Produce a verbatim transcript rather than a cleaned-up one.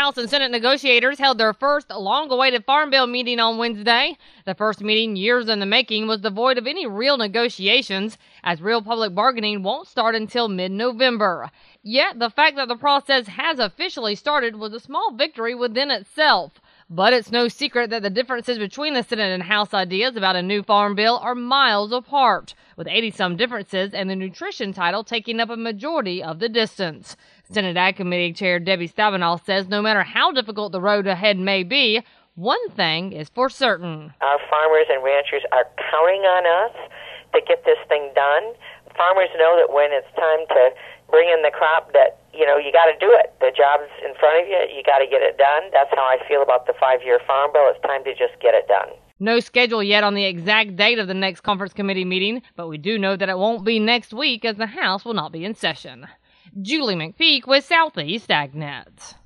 House and Senate negotiators held their first long-awaited Farm Bill meeting on Wednesday. The first meeting, years in the making, was devoid of any real negotiations, as real public bargaining won't start until mid-November. Yet, the fact that the process has officially started was a small victory within itself. But it's no secret that the differences between the Senate and House ideas about a new farm bill are miles apart, with eighty-some differences and the nutrition title taking up a majority of the distance. Senate Ag Committee Chair Debbie Stabenow says no matter how difficult the road ahead may be, one thing is for certain. Our farmers and ranchers are counting on us to get this thing done. Farmers know that when it's time to bring in the crop that, you know, you got to do it. The job's in front of you. You got to get it done. That's how I feel about the five-year farm bill. It's time to just get it done. No schedule yet on the exact date of the next conference committee meeting, but we do know that it won't be next week as the House will not be in session. Julie McPeak with Southeast AgNet.